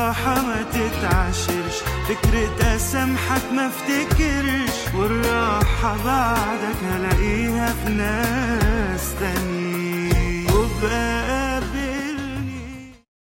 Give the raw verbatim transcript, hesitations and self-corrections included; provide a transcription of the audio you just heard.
والراحة ما تتعاشرش، فكرة اسامحك ما افتكرش، والراحة بعدك هلاقيها في ناس تانيين. وبقى